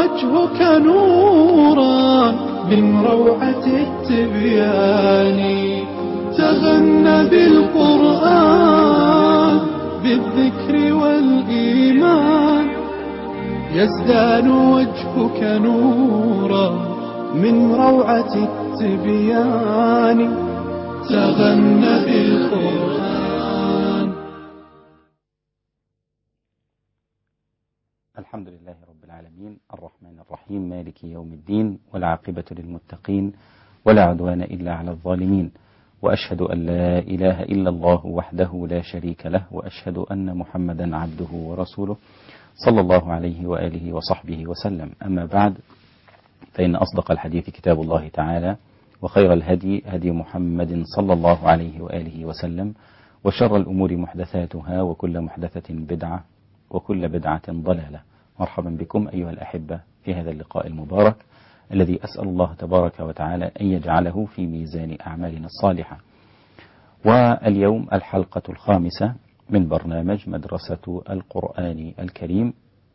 وجهك نورا من روعة التبيان، تغنى بالقرآن بالذكر والإيمان، يزدان وجهك نورا من روعة التبيان، تغنى بالقرآن. الحمد لله رب العالمين الرحمن الرحيم مالك يوم الدين، والعاقبة للمتقين ولا عدوان إلا على الظالمين، وأشهد أن لا إله إلا الله وحده لا شريك له، وأشهد أن محمدا عبده ورسوله صلى الله عليه وآله وصحبه وسلم. أما بعد، فإن أصدق الحديث كتاب الله تعالى، وخير الهدي هدي محمد صلى الله عليه وآله وسلم، وشر الأمور محدثاتها، وكل محدثة بدعة، وكل بدعة ضلالة. مرحبا بكم أيها الأحبة في هذا اللقاء المبارك الذي أسأل الله تبارك وتعالى أن يجعله في ميزان أعمالنا الصالحة. واليوم الحلقة الخامسة من برنامج مدرسة القرآن الكريم،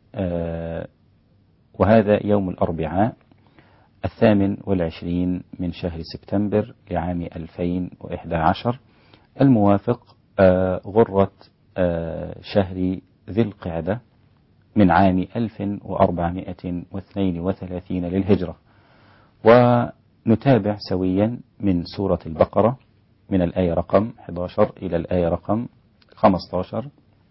وهذا يوم الأربعاء 28 من شهر سبتمبر لعام 2011 الموافق غرة شهر ذي القعدة من عام 1432 للهجرة. ونتابع سويا من سورة البقرة من الآية رقم 11 إلى الآية رقم 15.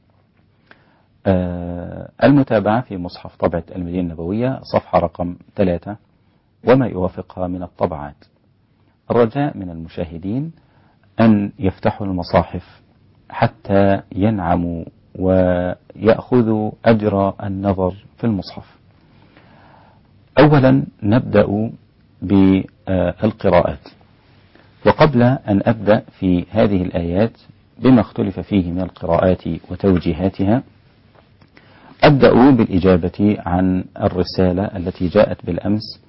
المتابعة في مصحف طبعة المدينة النبوية صفحة رقم 3 وما يوافقها من الطبعات. الرجاء من المشاهدين أن يفتحوا المصاحف حتى ينعموا ويأخذوا أجر النظر في المصحف. أولا نبدأ بالقراءات، وقبل أن أبدأ في هذه الآيات بما اختلف فيه من القراءات وتوجيهاتها، أبدأ بالإجابة عن الرسالة التي جاءت بالأمس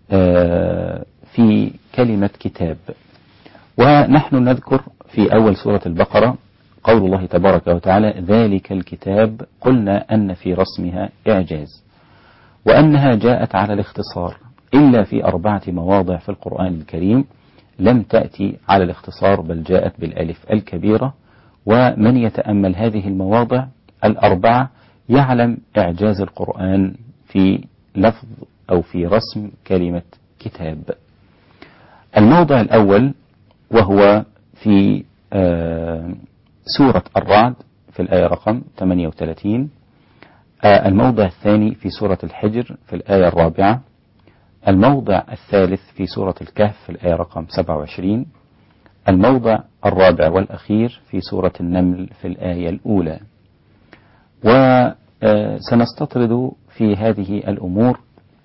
في كلمة كتاب. ونحن نذكر في أول سورة البقرة قول الله تبارك وتعالى: ذلك الكتاب، قلنا أن في رسمها إعجاز، وأنها جاءت على الاختصار إلا في 4 مواضع في القرآن الكريم لم تأتي على الاختصار، بل جاءت بالألف الكبيرة. ومن يتأمل هذه المواضع 4 يعلم إعجاز القرآن في لفظ أو في رسم كلمة كتاب. الموضع الأول وهو في سورة الرعد في الآية رقم 38. الموضع الثاني في سورة الحجر في الآية 4. الموضع الثالث في سورة الكهف في الآية رقم 27. الموضع الرابع والأخير في سورة النمل في الآية الأولى. وسنستطرد في هذه الأمور،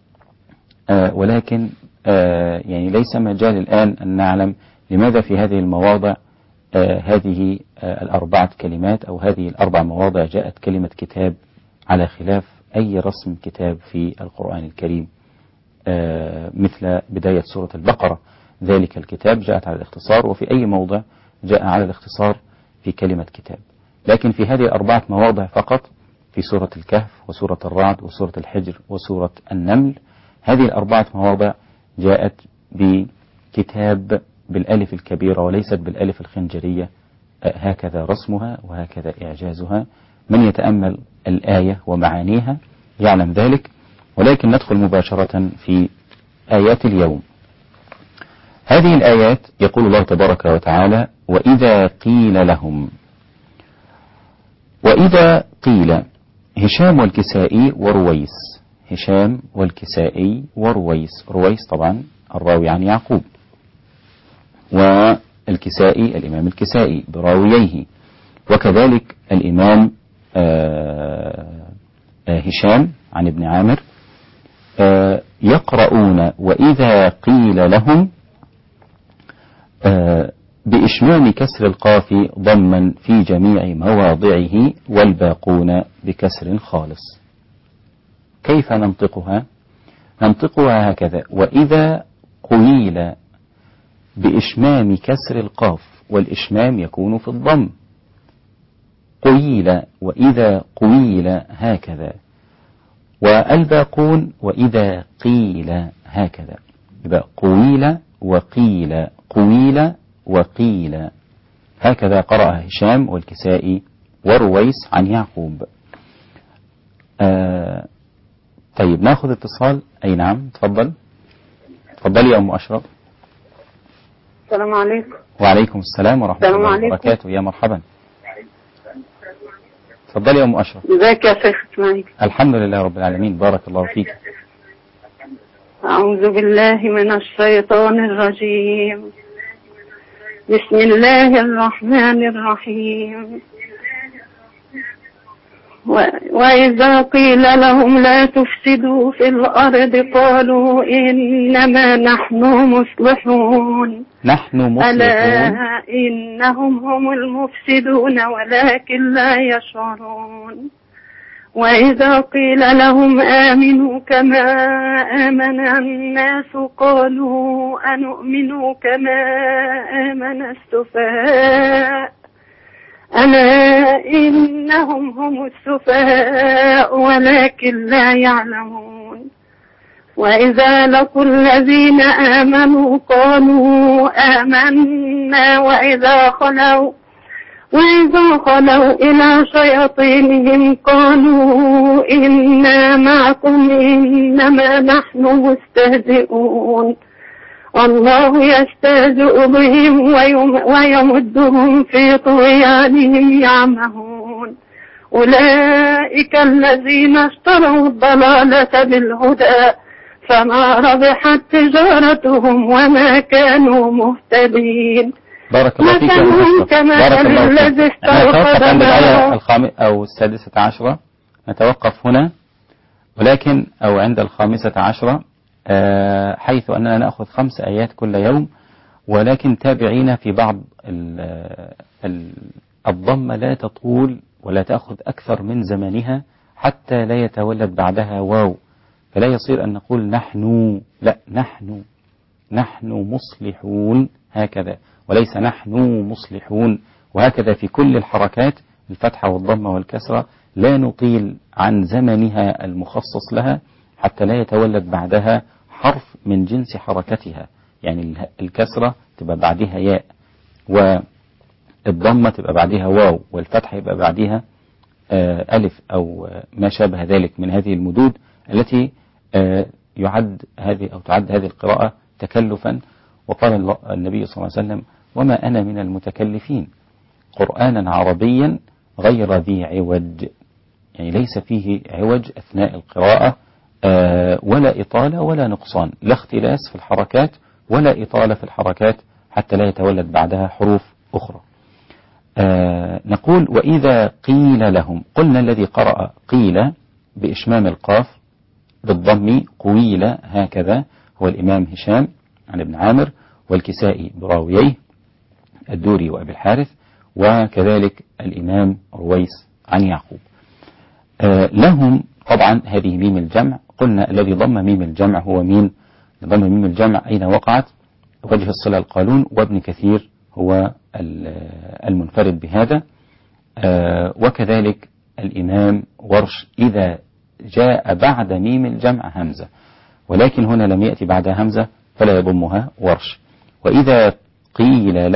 ولكن يعني ليس مجال الآن أن نعلم لماذا في هذه المواضع هذه 4 كلمات أو هذه 4 مواضع جاءت كلمة كتاب على خلاف أي رسم كتاب في القرآن الكريم، مثل بداية سورة البقرة ذلك الكتاب جاءت على الاختصار، وفي أي موضع جاء على الاختصار في كلمة كتاب. لكن في هذه 4 مواضع فقط، في سورة الكهف وسورة الرعد وسورة الحجر وسورة النمل، هذه 4 مواضع جاءت بكتاب بالألف الكبيرة وليست بالألف الخنجرية. هكذا رسمها وهكذا إعجازها. من يتأمل الآية ومعانيها يعلم ذلك. ولكن ندخل مباشرة في آيات اليوم. هذه الآيات يقول الله تبارك وتعالى: وإذا قيل لهم. وإذا قيل، هشام والكسائي ورويس. هشام والكسائي ورويس. رويس طبعا الراوي عن يعقوب، والكسائي الإمام الكسائي براوييه، وكذلك الإمام هشام عن ابن عامر يقرؤون وإذا قيل لهم بإشمام كسر القاف ضما في جميع مواضعه، والباقون بكسر خالص. كيف ننطقها؟ ننطقها هكذا: وإذا قيل بإشمام كسر القاف، والإشمام يكون في الضم. قيل، وإذا قيل هكذا. والباقون وإذا قيل هكذا، يبقى قويل وقيل، قويل وقيل، هكذا قرأ هشام والكسائي ورويس عن يعقوب. طيب ناخذ اتصال. أي نعم، تفضلي يا أم أشرف. السلام عليكم. وعليكم السلام ورحمة الله وبركاته. يا مرحبا، تفضلي يا أم أشرف. ازيك يا شيخ اسماعيل؟ الحمد لله رب العالمين، بارك الله فيك. أعوذ بالله من الشيطان الرجيم. بسم الله الرحمن الرحيم. وإذا قيل لهم لا تفسدوا في الأرض قالوا إنما نحن مصلحون. ألا إنهم هم المفسدون ولكن لا يشعرون. وإذا قيل لهم آمنوا كما آمن الناس قالوا أنؤمن كما آمن السفهاء. ألا إنهم هم السفهاء ولكن لا يعلمون. وإذا لقوا الذين آمنوا قالوا آمنا وإذا خلوا إلى شياطينهم قالوا إنا معكم إنما نحن مستهزئون. الله يستهزئ بهم ويمدهم في طغيانهم يعمهون. أولئك الذين اشتروا الضلالة بالهدى فما ربحت تجارتهم وما كانوا مهتدين. بارك الله فيك يا مصطفى. بارك الله فيك. نتوقف عند الآية أو 16 نتوقف هنا، ولكن أو عند 15 حيث أننا نأخذ 5 آيات كل يوم، ولكن تابعينا في بعض الضمة لا تطول ولا تأخذ أكثر من زمنها حتى لا يتولد بعدها واو، فلا يصير أن نقول نحن، لا، نحن مصلحون هكذا، وليس نحن مصلحون. وهكذا في كل الحركات، الفتحة والضمة والكسرة لا نطيل عن زمنها المخصص لها حتى لا يتولد بعدها حرف من جنس حركتها. يعني الكسرة تبقى بعدها ياء، والضمة تبقى بعدها واو، والفتحة يبقى بعدها ألف أو ما شابه ذلك من هذه المدود التي تعد هذه القراءة تكلفا. وقال النبي صلى الله عليه وسلم: وما أنا من المتكلفين، قرآنا عربيا غير ذي عوج، يعني ليس فيه عوج أثناء القراءة، ولا إطالة ولا نقصان، لا اختلاس في الحركات ولا إطالة في الحركات حتى لا يتولد بعدها حروف أخرى. نقول: وإذا قيل لهم، قلنا الذي قرأ قيل بإشمام القاف بالضم قويل هكذا هو الإمام هشام عن ابن عامر، والكسائي براويه الدوري وأبي الحارث، وكذلك الإمام رويس عن يعقوب. لهم طبعا هذه ميم الجمع، قلنا الذي ضم ميم الجمع هو مين؟ ضم ميم الجمع أين وقعت؟ وجه الصلة القالون، وابن كثير هو المنفرد بهذا، وكذلك الإمام ورش إذا جاء بعد ميم الجمع همزة، ولكن هنا لم يأتي بعدها همزة فلا يضمها ورش. وإذا قيل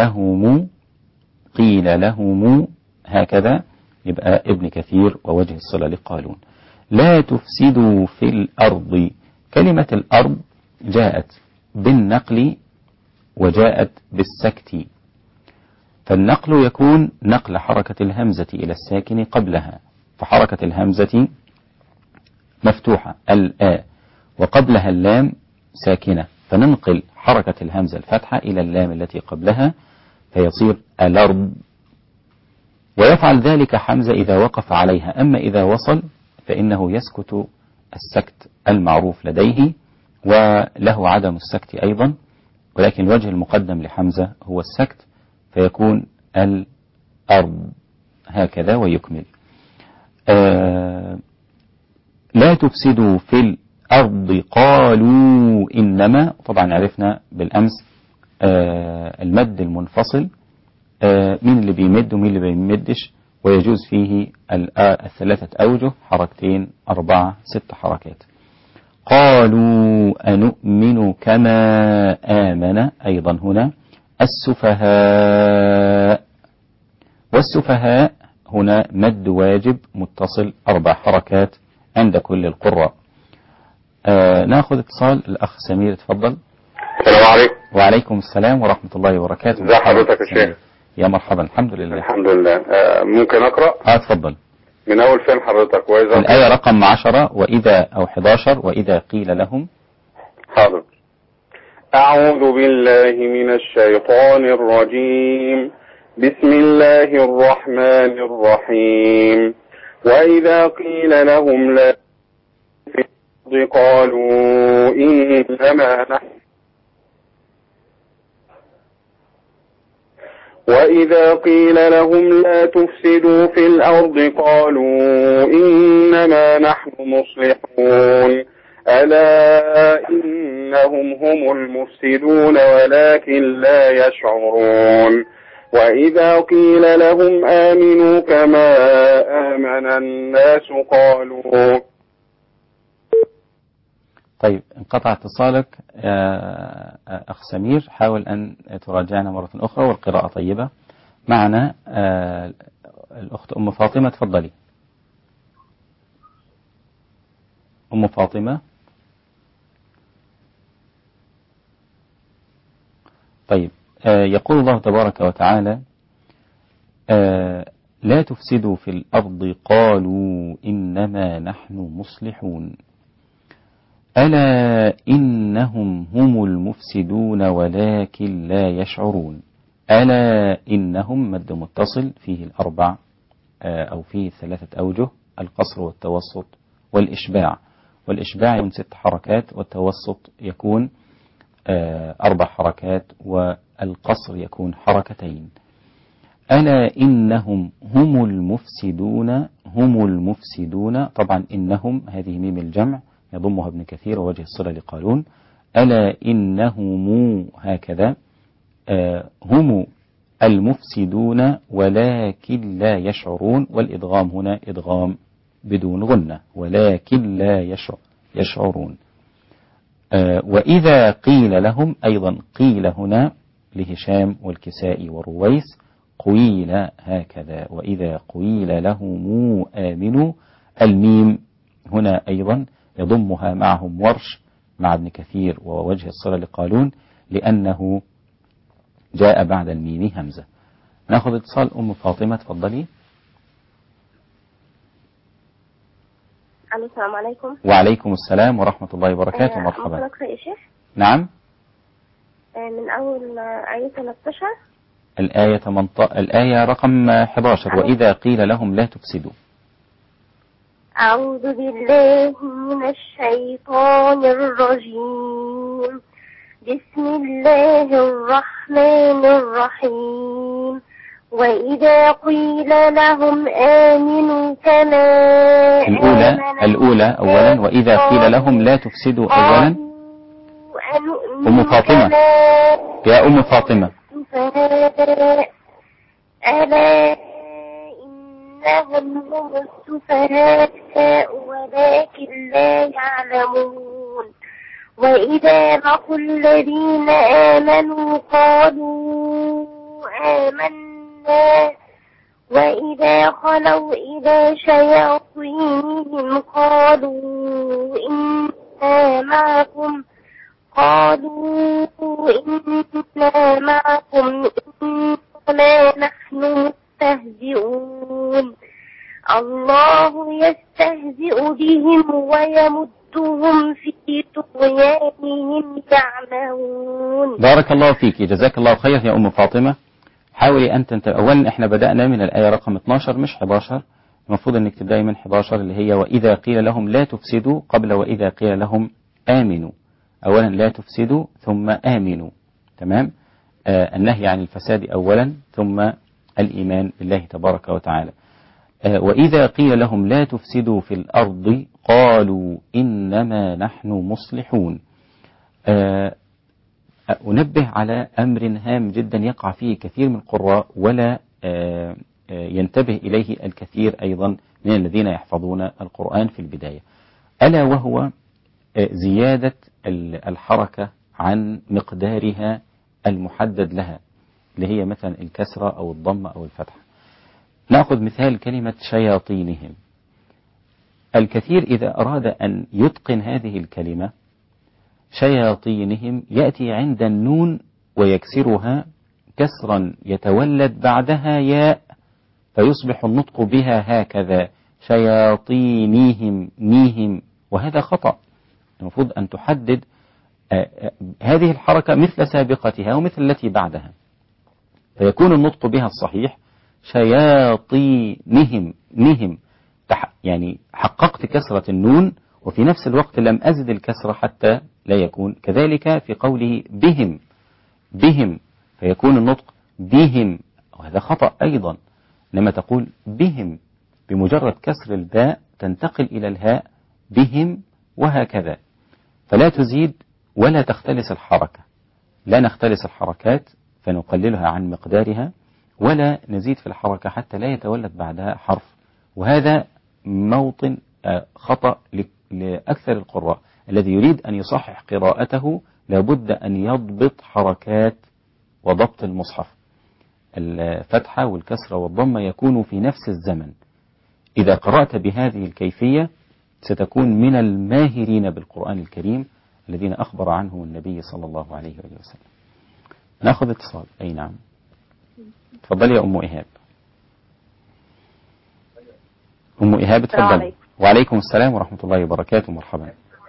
لهم هكذا يبقى ابن كثير ووجه الصلة لقالون. لا تفسدوا في الأرض، كلمة الأرض جاءت بالنقل وجاءت بالسكت، فالنقل يكون نقل حركة الهمزة إلى الساكن قبلها، فحركة الهمزة مفتوحة الآ وقبلها اللام ساكنة، فننقل حركة الهمزة الفتحة إلى اللام التي قبلها فيصير الأرض، ويفعل ذلك حمزة إذا وقف عليها، أما إذا وصل فإنه يسكت السكت المعروف لديه، وله عدم السكت أيضا، ولكن الوجه المقدم لحمزة هو السكت، فيكون الأرض هكذا ويكمل. لا تفسدوا في الأرض قالوا إنما، طبعا عرفنا بالأمس المد المنفصل، مين اللي بيمد ومين اللي بيمدش، ويجوز فيه الثلاثة أوجه، حركتين، 4، 6 حركات. قالوا أنؤمن كما آمن، أيضا هنا السفهاء، والسفهاء هنا مد واجب متصل 4 حركات عند كل القراء. ناخذ اتصال الأخ سمير، تفضل. السلام عليكم. وعليكم السلام ورحمة الله وبركاته. ازي حضرتك يا شيخ؟ يا مرحبا، الحمد لله. الحمد لله. ممكن أقرأ؟ تفضل. من أول فين حضرتك؟ وإذا الآية رقم 10 وإذا أو 11 وإذا قيل لهم. حاضر. أعوذ بالله من الشيطان الرجيم. بسم الله الرحمن الرحيم. وإذا قيل لهم لا في الأرض قالوا إنما نحن وإذا قيل لهم لا تفسدوا في الأرض قالوا إنما نحن مصلحون ألا إنهم هم المفسدون ولكن لا يشعرون وإذا قيل لهم آمنوا كما آمن الناس قالوا. طيب، انقطع اتصالك أخ سمير، حاول أن تراجعنا مرة أخرى والقراءة طيبة. معنا الأخت أم فاطمة، تفضلي. أم فاطمة. طيب، يقول الله تبارك وتعالى لا تفسدوا في الأرض قالوا إنما نحن مصلحون ألا إنهم هم المفسدون ولكن لا يشعرون. ألا إنهم مد متصل فيه 4 أو فيه 3 أوجه، القصر والتوسط والإشباع. والإشباع يكون 6 حركات، والتوسط يكون 4 حركات، والقصر يكون 2. ألا إنهم هم المفسدون. هم المفسدون، طبعا إنهم هذه ميم الجمع يضمها ابن كثير ووجه الصلة لقالون. ألا إنهم هكذا هم المفسدون ولكن لا يشعرون، والإدغام هنا إدغام بدون غنة، ولكن لا يشعرون. وإذا قيل لهم، أيضا قيل هنا لهشام والكسائي ورويس، قيل هكذا. وإذا قيل لهم آمنوا، الميم هنا أيضا يضمها معهم ورش مع ابن كثير ووجه الصلة لقالون، لأنه جاء بعد الميم همزة. نأخذ اتصال أم فاطمة، تفضلي. السلام عليكم. وعليكم السلام ورحمة الله وبركاته. مرحبا. ممكن أقرأ يا شيخ؟ نعم. من أول آية 13. الآية رقم 11 وإذا قيل لهم لا تفسدوا. أعوذ بالله من الشيطان الرجيم. بسم الله الرحمن الرحيم. وإذا قيل لهم آمنوا كما الأولى أولا، وإذا قيل لهم لا تفسدوا أولا. أم فاطمة، يا أم فاطمة. ألا إنهم هم السفهاء ولكن لا يعلمون. وإذا لقوا الذين آمنوا قالوا آمنا وإذا خلوا إلى شياطينهم قالوا إنا معكم إنما نحن مستهزئون. الله يستهزئ بهم ويمدهم في طغيانهم يعمهون. بارك الله فيك، جزاك الله خير يا أم فاطمة. حاولي أن أولا إحنا بدأنا من الآية رقم 12 مش 11، المفروض أنك تبدأي من 11 اللي هي وإذا قيل لهم لا تفسدوا، قبل وإذا قيل لهم آمنوا. أولا لا تفسدوا ثم آمنوا، تمام. النهي عن الفساد أولا ثم الإيمان بالله تبارك وتعالى. وإذا قيل لهم لا تفسدوا في الأرض قالوا إنما نحن مصلحون. أنبه على أمر هام جدا يقع فيه كثير من القراء ولا ينتبه إليه الكثير أيضا من الذين يحفظون القرآن في البداية، ألا وهو زيادة الحركة عن مقدارها المحدد لها، اللي هي مثلا الكسرة أو الضمة أو الفتحة. نأخذ مثال كلمة شياطينهم. الكثير إذا أراد أن يتقن هذه الكلمة شياطينهم يأتي عند النون ويكسرها كسرا يتولد بعدها ياء فيصبح النطق بها هكذا شياطينهم نيهم، وهذا خطأ. المفروض أن تحدد هذه الحركة مثل سابقتها ومثل التي بعدها، فيكون النطق بها الصحيح شياطينهم نهم، يعني حققت كسرة النون وفي نفس الوقت لم أزد الكسرة حتى لا يكون كذلك. في قوله بهم بهم فيكون النطق بهم، وهذا خطأ أيضا. لما تقول بهم بمجرد كسر الباء تنتقل إلى الهاء بهم، وهكذا. فلا تزيد ولا تختلس الحركة، لا نختلس الحركات فنقللها عن مقدارها، ولا نزيد في الحركة حتى لا يتولد بعدها حرف. وهذا موطن خطأ لأكثر القراء. الذي يريد أن يصحح قراءته لابد أن يضبط حركات وضبط المصحف. الفتحة والكسرة والضمة يكون في نفس الزمن. إذا قرأت بهذه الكيفية ستكون من الماهرين بالقرآن الكريم الذين أخبر عنهم النبي صلى الله عليه وسلم. نأخذ اتصال. أي نعم، تفضلي يا أم إيهاب. أم إيهاب تفضلي. وعليكم السلام ورحمة الله وبركاته. مرحبا.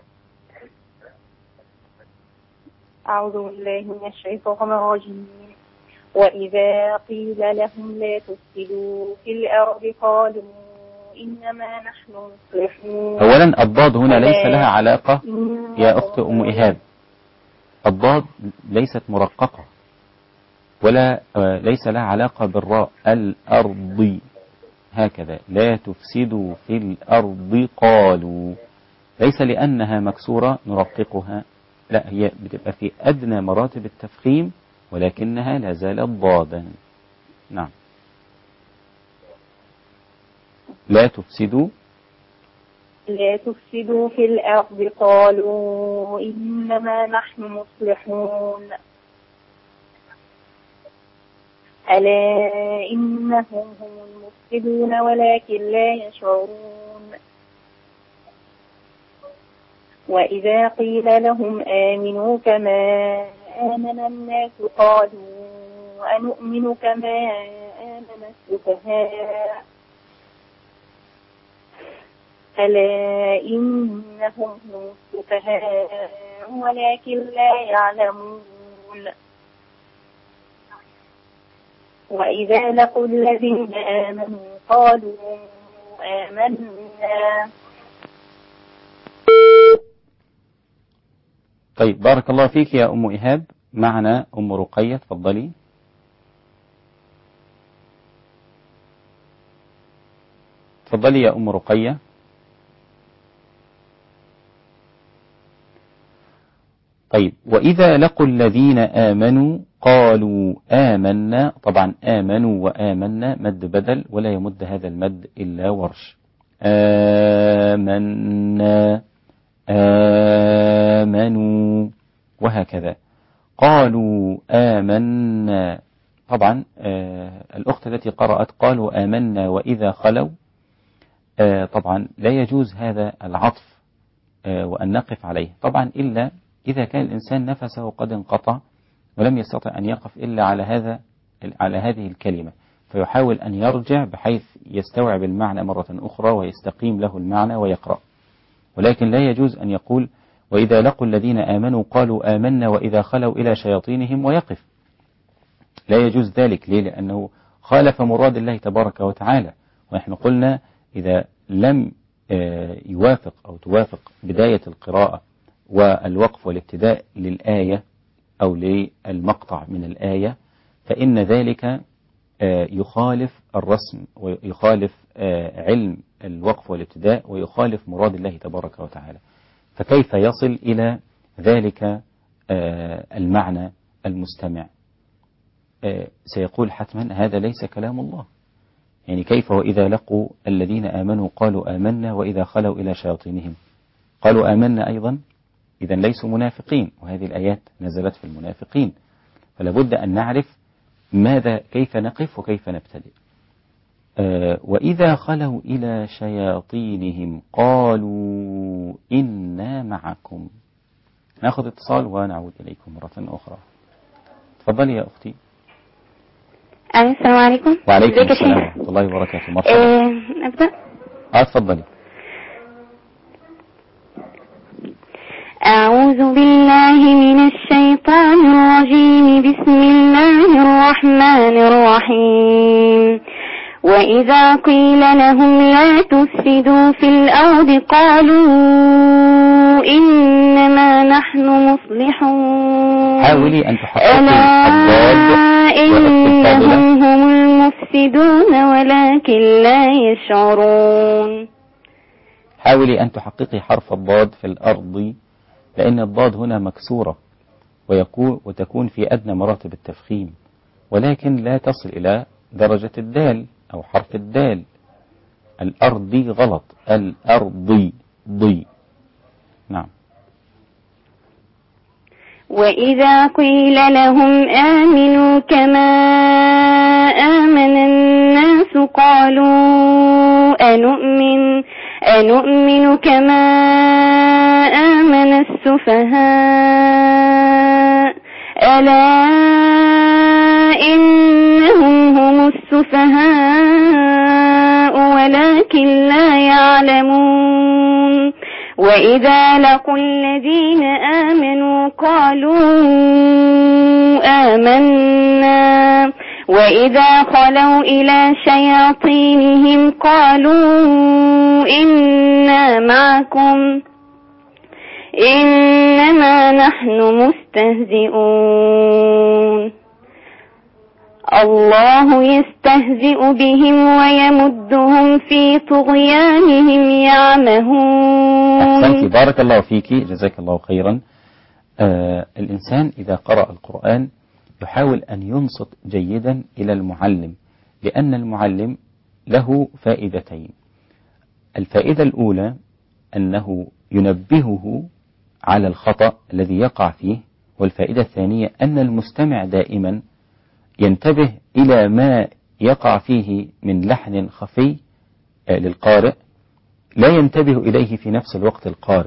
أعوذ بالله من الشيطان الرجيم. وإذا قيل لهم لا تفسدوا في الأرض قالوا إنما نحن مصلحون. أولا الضاد هنا ليس لها علاقة يا أخت أم إيهاب، الضاد ليست مرققة ولا ليس لها علاقة بالراء. الأرض هكذا لا تفسدوا في الأرض قالوا، ليس لأنها مكسورة نرققها، لا، هي بتبقى في أدنى مراتب التفخيم ولكنها لا زالت ضادا. نعم. لا تفسدوا في الأرض قالوا إنما نحن مصلحون. ألا إنهم هم المفسدون ولكن لا يشعرون. وإذا قيل لهم آمنوا كما آمن الناس قالوا أنؤمن كما آمن السفهاء. ألا إنهم هم السفهاء ولكن لا يعلمون. وإذا لقوا الذين آمنوا قالوا آمنا. طيب، بارك الله فيك يا أم إيهاب. معنا أم رقية، تفضلي. تفضلي يا أم رقية. طيب، وإذا لقوا الذين آمنوا قالوا آمنا. طبعا آمنوا وآمنا مد بدل، ولا يمد هذا المد إلا ورش. آمنا آمنوا وهكذا. قالوا آمنا. طبعا الأخت التي قرأت قالوا آمنا وإذا خلوا، طبعا لا يجوز هذا العطف وأن نقف عليه، طبعا إلا إذا كان الإنسان نفسه قد انقطع ولم يستطع أن يقف إلا على هذه الكلمة، فيحاول أن يرجع بحيث يستوعب المعنى مرة أخرى ويستقيم له المعنى ويقرأ. ولكن لا يجوز أن يقول وإذا لقوا الذين آمنوا قالوا آمنا وإذا خلوا إلى شياطينهم ويقف. لا يجوز ذلك. ليه؟ لأنه خالف مراد الله تبارك وتعالى. ونحن قلنا إذا لم يوافق أو توافق بداية القراءة والوقف والابتداء للآية أو للمقطع من الآية فإن ذلك يخالف الرسم ويخالف علم الوقف والابتداء ويخالف مراد الله تبارك وتعالى. فكيف يصل إلى ذلك المعنى المستمع؟ سيقول حتما هذا ليس كلام الله، يعني كيف وإذا لقوا الذين آمنوا قالوا آمنا وإذا خلوا إلى شياطينهم قالوا آمنا أيضا، إذا ليسوا منافقين، وهذه الآيات نزلت في المنافقين. فلا بد أن نعرف كيف نقف وكيف نبتدئ. وإذا خلوا إلى شياطينهم قالوا إنا معكم. نأخذ اتصال ونعود إليكم مرة أخرى. تفضلي يا أختي. السلام عليكم. وعليكم السلام ورحمة الله وبركاته. مرحبا. أبدأ. تفضلي. أعوذ بالله من الشيطان الرجيم. بسم الله الرحمن الرحيم. وإذا قيل لهم لا تفسدوا في الأرض قالوا إنما نحن مصلحون. حاولي أن تحققي إنهم هم المفسدون ولكن لا يشعرون. حاولي أن تحققي حرف الضاد في الأرض، لأن الضاد هنا مكسورة وتكون في أدنى مراتب التفخيم، ولكن لا تصل إلى درجة الدال أو حرف الدال. الأرض غلط، الأرض ضي. نعم. وإذا قيل لهم آمنوا كما آمن الناس قالوا أنؤمن كما آمن السفهاء ألا إنهم هم السفهاء ولكن لا يعلمون. وإذا لقوا الذين آمنوا قالوا آمنا وإذا خلوا إلى شياطينهم قالوا إنا معكم إنما نحن مستهزئون. الله يستهزئ بهم ويمدهم في طغيانهم يعمهون. أحسنتي، بارك الله فيك، جزاك الله خيرا. الإنسان إذا قرأ القرآن يحاول أن ينصت جيدا إلى المعلم، لأن المعلم له فائدتين. الفائدة الأولى أنه ينبهه على الخطأ الذي يقع فيه، والفائدة الثانية أن المستمع دائما ينتبه إلى ما يقع فيه من لحن خفي للقارئ لا ينتبه إليه في نفس الوقت القارئ.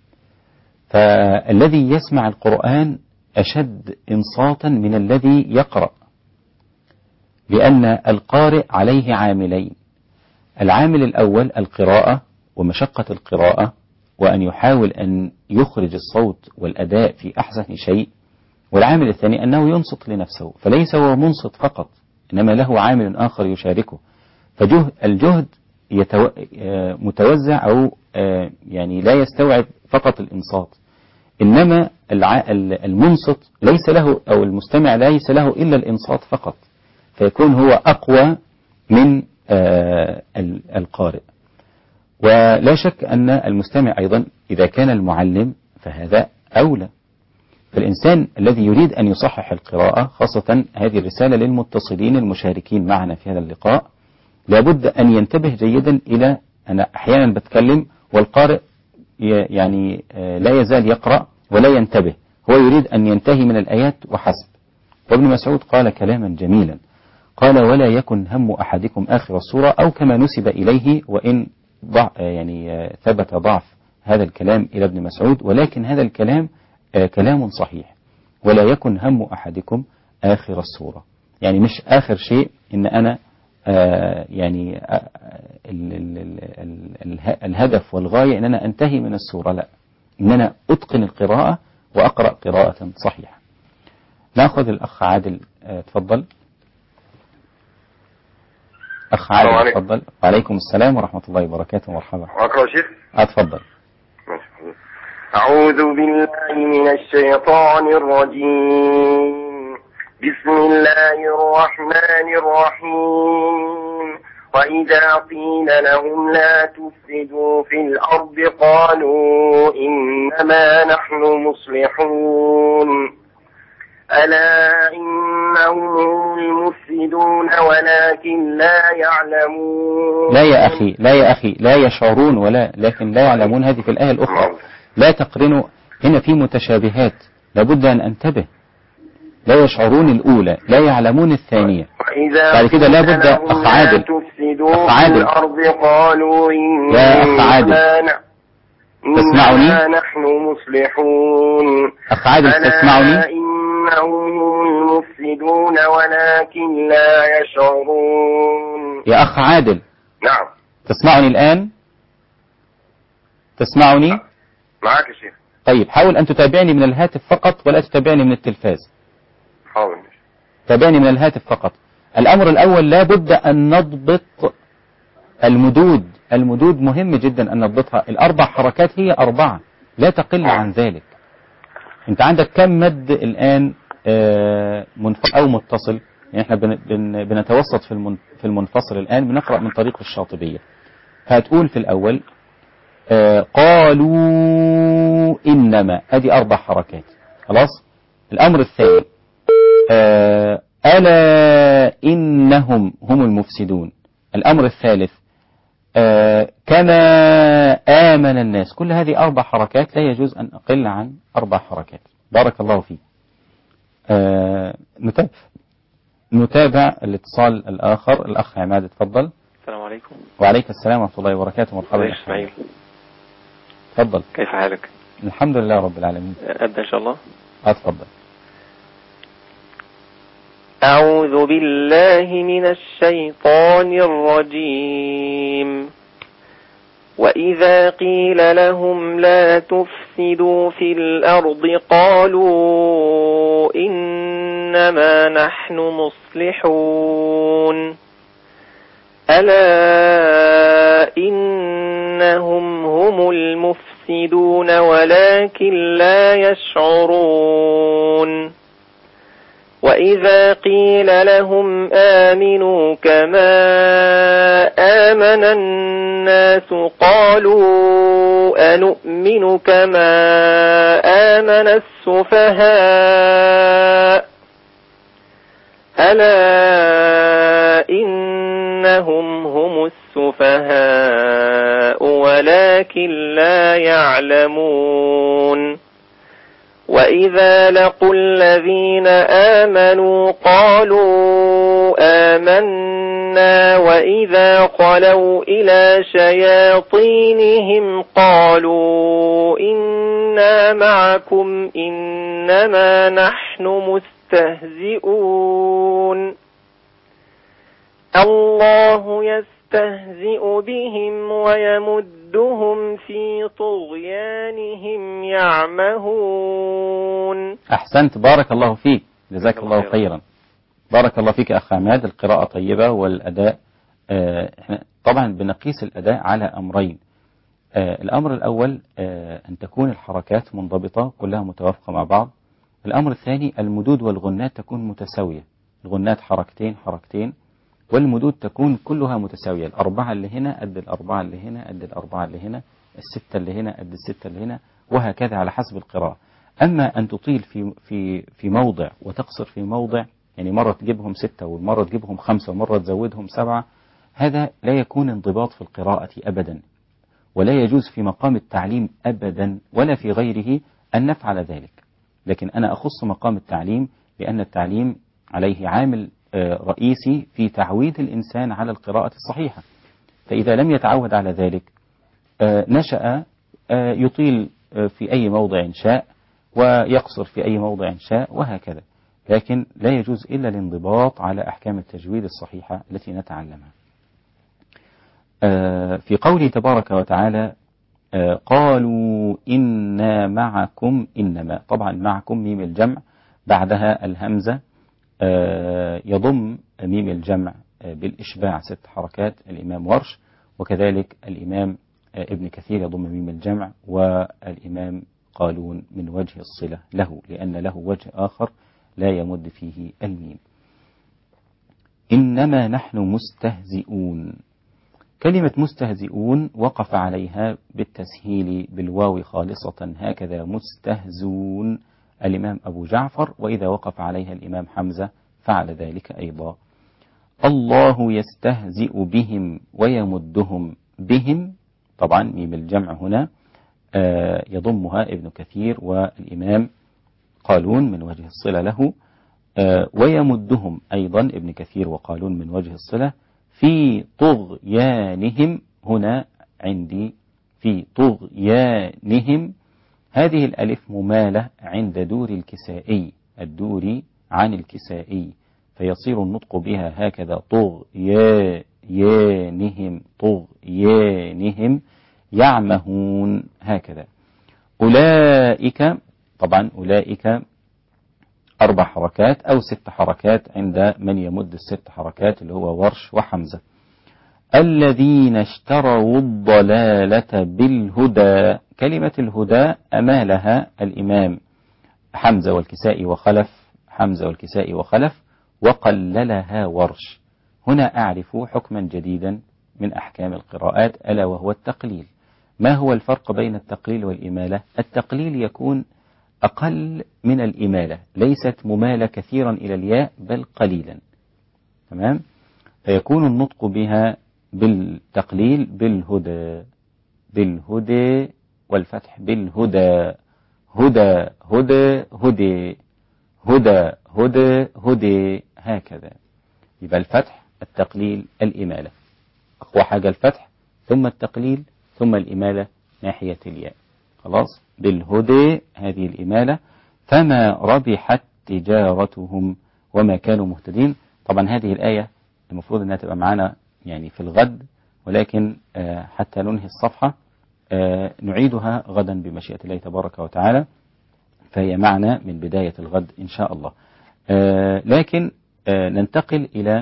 فالذي يسمع القرآن أشد إنصاتا من الذي يقرأ، لأن القارئ عليه عاملين. العامل الأول القراءة ومشقة القراءة، وأن يحاول أن يخرج الصوت والأداء في أحسن شيء. والعامل الثاني أنه ينصت لنفسه، فليس هو منصت فقط، إنما له عامل آخر يشاركه. فالجهد متوزع، أو يعني لا يستوعب فقط الإنصات، إنما المنصت ليس له، أو المستمع ليس له إلا الإنصات فقط، فيكون هو أقوى من القارئ. ولا شك أن المستمع أيضا إذا كان المعلم فهذا أولى. فالإنسان الذي يريد أن يصحح القراءة، خاصة هذه الرسالة للمتصلين المشاركين معنا في هذا اللقاء، لابد أن ينتبه جيدا إلى أنا أحيانا بتكلم والقارئ يعني لا يزال يقرأ ولا ينتبه، هو يريد أن ينتهي من الآيات وحسب. وابن مسعود قال كلاما جميلا، قال ولا يكن هم أحدكم آخر السورة، أو كما نسب إليه، وإن يعني ثبت ضعف هذا الكلام إلى ابن مسعود، ولكن هذا الكلام كلام صحيح. ولا يكن هم أحدكم آخر السورة، يعني مش آخر شيء إن أنا يعني الهدف والغاية إن أنا أنتهي من السورة، لا، إن أنا أتقن القراءة وأقرأ قراءة صحيحة. نأخذ الأخ عادل، تفضل. أخ عادل تفضل. وعليكم السلام ورحمة الله وبركاته. مرحبا. أقرأ شيخ؟ أتفضل. أعوذ بالله من الشيطان الرجيم. بسم الله الرحمن الرحيم. وإذا قيل لهم لا تفسدوا في الأرض قالوا إنما نحن مصلحون ألا إن إنهم هم المفسدون ولكن لا يعلمون. لا يا أخي لا يشعرون ولا لكن لا يعلمون، هذه في الآية الأخرى. لا تقرنوا، هنا في متشابهات لابد أن أنتبه. لا يشعرون الأولى، لا يعلمون الثانية، بعد كده لابد. أخ عادل، الأرض قالوا يا أخ عادل تسمعني؟ نحن مصلحون. أخ عادل تسمعني؟ إنهم هم المفسدون ولكن لا يشعرون. يا أخ عادل. نعم. تسمعني الآن؟ تسمعني؟ معك يا شيخ. طيب حاول أن تتابعني من الهاتف فقط ولا تتابعني من التلفاز. حاول. تابعني من الهاتف فقط. الأمر الأول لابد أن نضبط المدود مهم جدا أن نضبطها. الأربع حركات هي 4، لا تقل عن ذلك. أنت عندك كم مد الآن أو متصل؟ يعني احنا بنتوسط في المنفصل الآن، بنقرأ من طريق الشاطبية. هتقول في الأول قالوا إنما، أدي 4 حركات خلاص. الأمر الثاني ألا إنهم هم المفسدون. الأمر الثالث كما آمن الناس. كل هذه 4 حركات، لا يجوز أن أقل عن 4 حركات. بارك الله فيك. نتابع الاتصال الآخر. الأخ عماد اتفضل. السلام عليكم. وعليكم السلام ورحمة الله وبركاته. مرحبا إسماعيل. تفضل. كيف حالك؟ الحمد لله رب العالمين. أبدأ إن شاء الله. أتفضل. أعوذ بالله من الشيطان الرجيم. وإذا قيل لهم لا تفسدوا في الأرض قالوا إنما نحن مصلحون. ألا إنهم هم المفسدون ولكن لا يشعرون. وإذا قيل لهم آمنوا كما آمن الناس قالوا أنؤمن كما آمن السفهاء. ألا إنهم هم السفهاء ولكن لا يعلمون. وإذا لقوا الذين آمنوا قالوا آمنا وإذا خلوا إلى شياطينهم قالوا إنا معكم إنما نحن مستهزئون. الله يستهزئ بهم ويمدهم في طغيانهم يعمهون. أحسنت، بارك الله فيك، جزاك الله خيرا. بارك الله فيك أخ عماد. القراءة طيبة والأداء احنا طبعا بنقيس الأداء على أمرين. الأمر الأول أن تكون الحركات منضبطة كلها متوافقة مع بعض. الأمر الثاني المدود والغنات تكون متساوية. الغنات حركتين والمدود تكون كلها متساوية. 4 اللي هنا قد 4 اللي هنا قد 4 اللي هنا، 6 اللي هنا قد 6 اللي هنا، وهكذا على حسب القراءة. أما أن تطيل في موضع وتقصر في موضع، يعني مرة تجيبهم 6 ومرة تجيبهم 5 ومرة تزودهم 7، هذا لا يكون انضباط في القراءة أبدا، ولا يجوز في مقام التعليم أبدا ولا في غيره أن نفعل ذلك. لكن أنا أخص مقام التعليم لأن التعليم عليه عامل رئيسي في تعويد الإنسان على القراءة الصحيحة. فإذا لم يتعود على ذلك نشأ يطيل في أي موضع شاء ويقصر في أي موضع شاء وهكذا. لكن لا يجوز إلا الانضباط على أحكام التجويد الصحيحة التي نتعلمها. في قوله تبارك وتعالى قالوا إنا معكم. إنما طبعا معكم ميم الجمع بعدها الهمزة يضم ميم الجمع بالإشباع 6 حركات الإمام ورش، وكذلك الإمام ابن كثير يضم ميم الجمع، والإمام قالون من وجه الصلة له لأن له وجه آخر لا يمد فيه الميم. إنما نحن مستهزئون. كلمة مستهزئون وقف عليها بالتسهيل بالواو خالصة هكذا مستهزون الإمام أبو جعفر، وإذا وقف عليها الإمام حمزة فعل ذلك أيضا. الله يستهزئ بهم ويمدهم بهم، طبعا ميم الجمع هنا يضمها ابن كثير والإمام قالون من وجه الصلة له، ويمدهم أيضا ابن كثير وقالون من وجه الصلة في طغيانهم. هنا عندي في طغيانهم، هذه الألف ممالة عند دور الكسائي، الدوري عن الكسائي، فيصير النطق بها هكذا طغيانهم طغيانهم يعمهون هكذا. أولئك، طبعا أولئك 4 حركات أو 6 حركات عند من يمد ال6 حركات اللي هو ورش وحمزة. الذين اشتروا الضلالة بالهدى، كلمة الهدى أمالها الإمام حمزة والكسائي وخلف، حمزة والكسائي وخلف، وقللها ورش. هنا أعرف حكما جديدا من أحكام القراءات ألا وهو التقليل. ما هو الفرق بين التقليل والإمالة؟ التقليل يكون أقل من الإمالة، ليست ممالة كثيرا إلى الياء بل قليلا، تمام؟ فيكون النطق بها بالتقليل بالهدى، بالهدى، والفتح بالهدى، هدى هدى هدى هدى هدى هدى هكذا. يبقى الفتح، التقليل، الإمالة، أقوى حاجة الفتح ثم التقليل ثم الإمالة ناحية الياء. خلاص، بالهدى هذه الإمالة. فما ربحت تجارتهم وما كانوا مهتدين. طبعا هذه الآية المفروض أنها تبقى معنا يعني في الغد، ولكن حتى ننهي الصفحة نعيدها غدا بمشيئة الله تبارك وتعالى، فهي معنا من بداية الغد إن شاء الله. لكن ننتقل إلى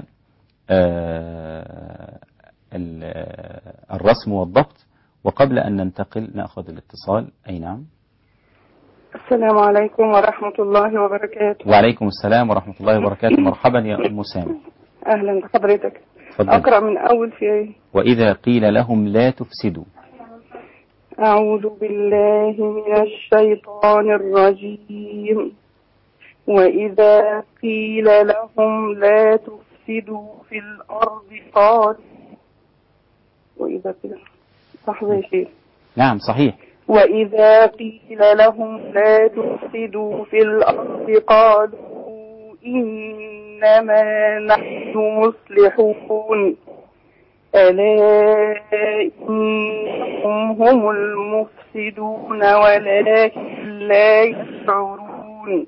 الرسم والضبط، وقبل أن ننتقل نأخذ الاتصال. أي نعم. السلام عليكم ورحمة الله وبركاته. وعليكم السلام ورحمة الله وبركاته. مرحبا يا أم سامة. أهلا بحضرتك. تفضل. أقرأ من أول في وإذا قيل لهم لا تفسدوا. أعوذ بالله من الشيطان الرجيم. وإذا قيل لهم لا تفسدوا في الأرض قالوا. وإذا قيل صح يا شيخ؟ نعم صحيح. وإذا قيل لهم لا تفسدوا في الأرض قالوا إنما نحن مصلحون ألا إنهم هم المفسدون ولكن لا يشعرون.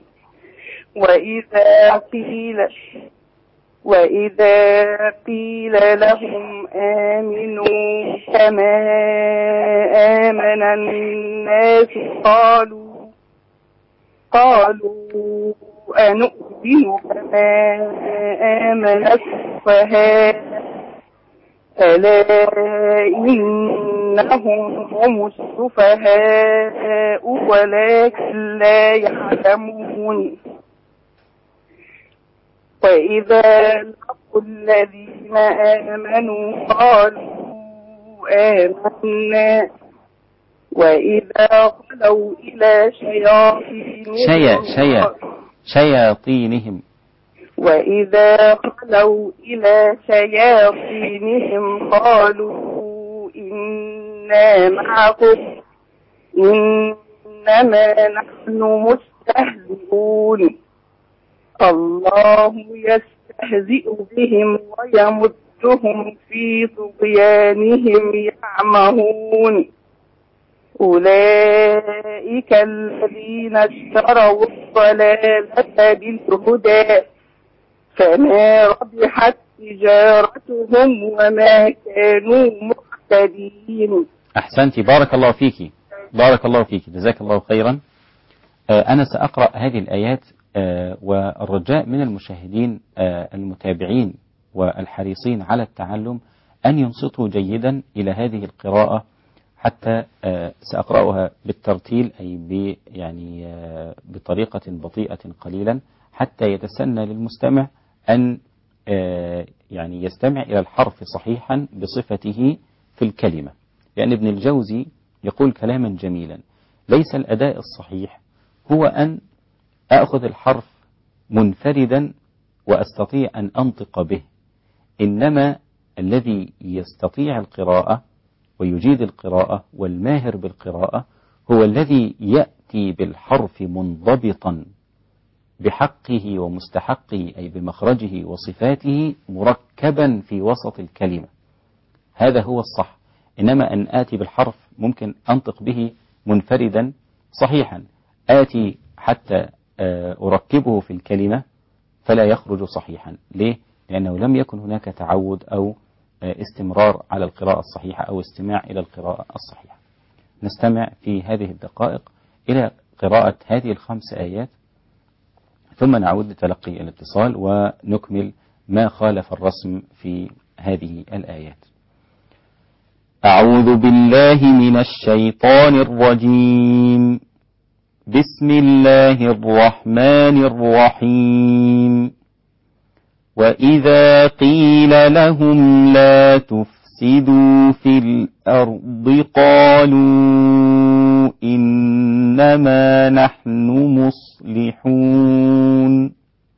وإذا قيل لهم آمنوا كما آمن الناس قالوا أنؤمن كما آمن السفهاء ألا إنهم هم السفهاء ولكن لا يعلمون. وإذا لقوا الذين آمنوا قالوا آمنا وإذا خلوا إلى شياطينهم وإذا خلوا إلى شياطينهم قالوا إنا معكم إنما نحن مستهزئون الله يستهزئ بهم ويمدهم في طغيانهم يعمهون أولئك الذين اشتروا الضلالة بالهدى فما ربحت تجارتهم وما كانوا مهتدين. أحسنتي، بارك الله فيك، بارك الله فيك، جزاك الله خيرا. أنا سأقرأ هذه الآيات، والرجاء من المشاهدين المتابعين والحريصين على التعلم أن ينصتوا جيدا إلى هذه القراءة، حتى سأقرأها بالترتيل أي يعني بطريقة بطيئة قليلا، حتى يتسنى للمستمع أن يعني يستمع إلى الحرف صحيحا بصفته في الكلمة، لأن ابن الجوزي يقول كلاما جميلا: ليس الأداء الصحيح هو أن أخذ الحرف منفردا وأستطيع أن أنطق به، إنما الذي يستطيع القراءة ويجيد القراءة والماهر بالقراءة هو الذي يأتي بالحرف منضبطا بحقه ومستحقه، أي بمخرجه وصفاته، مركبا في وسط الكلمة. هذا هو الصح. إنما أن آتي بالحرف ممكن أنطق به منفردا صحيحا، آتي حتى أركبه في الكلمة فلا يخرج صحيحا. ليه؟ لأنه لم يكن هناك تعود أو استمرار على القراءة الصحيحة أو استماع إلى القراءة الصحيحة. نستمع في هذه الدقائق إلى قراءة هذه ال5 آيات، ثم نعود لتلقي الاتصال ونكمل ما خالف الرسم في هذه الآيات. أعوذ بالله من الشيطان الرجيم. بسم الله الرحمن الرحيم. وإذا قيل لهم لا تفسدوا في الأرض قالوا إنما نحن مصلحون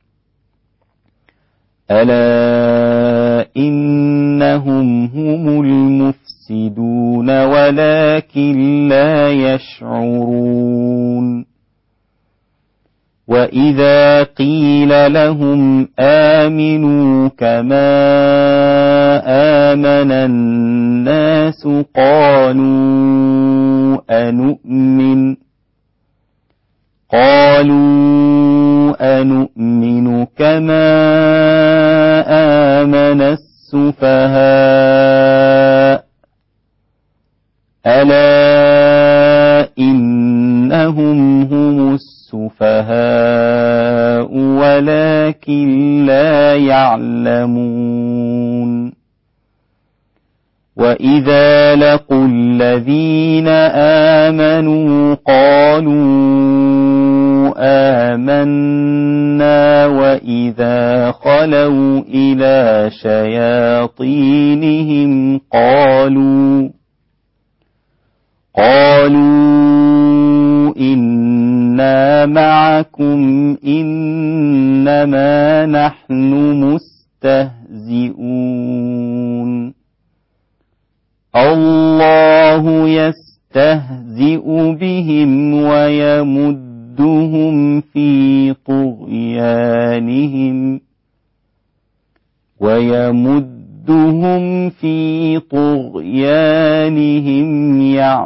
ألا إنهم هم المفسدون ولكن لا يشعرون. وإذا قيل لهم آمنوا كما آمن الناس قالوا أنؤمن كما آمن السفهاء ألا إنهم هم السفهاء ولكن لا يعلمون. وإذا لقوا الذين آمنوا قالوا آمنا وإذا خلوا إلى شياطينهم قالوا إنا معكم إنما نحن مستهزئون. الله يستهزئ بهم ويمدهم في طغيانهم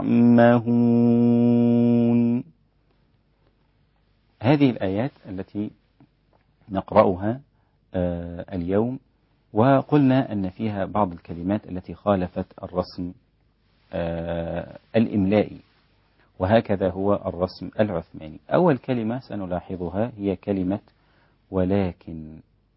يعمهون. هذه الآيات التي نقرأها اليوم، وقلنا أن فيها بعض الكلمات التي خالفت الرسم الإملائي، وهكذا هو الرسم العثماني. أول كلمة سنلاحظها هي كلمة ولكن،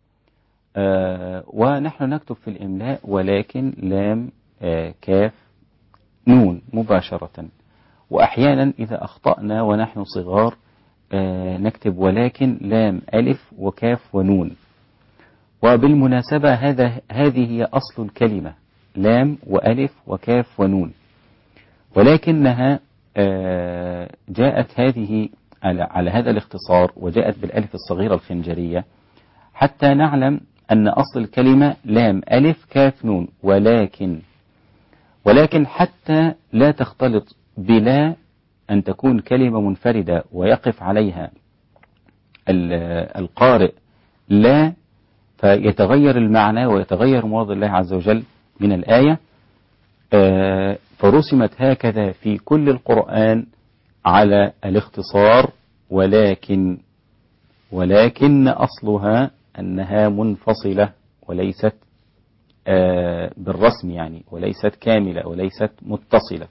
ونحن نكتب في الإملاء ولكن لام كاف نون مباشرة، وأحيانا إذا أخطأنا ونحن صغار نكتب ولكن لام ألف وكاف ونون. وبالمناسبة هذه هي أصل الكلمة، لام وألف وكاف ونون، ولكنها جاءت هذه على هذا الاختصار، وجاءت بالألف الصغيرة الخنجرية حتى نعلم أن أصل الكلمة لام ألف كاف نون. ولكن حتى لا تختلط بلا أن تكون كلمة منفردة ويقف عليها القارئ لا، فيتغير المعنى ويتغير مراد الله عز وجل من الآية. فرسمت هكذا في كل القرآن على الاختصار، ولكن أصلها أنها منفصلة وليست بالرسم، يعني وليست كاملة وليست متصلة.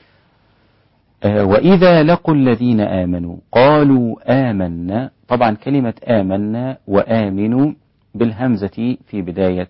وإذا لقوا الذين آمنوا قالوا آمنا. طبعا كلمة آمنا وآمنوا بالهمزة في بداية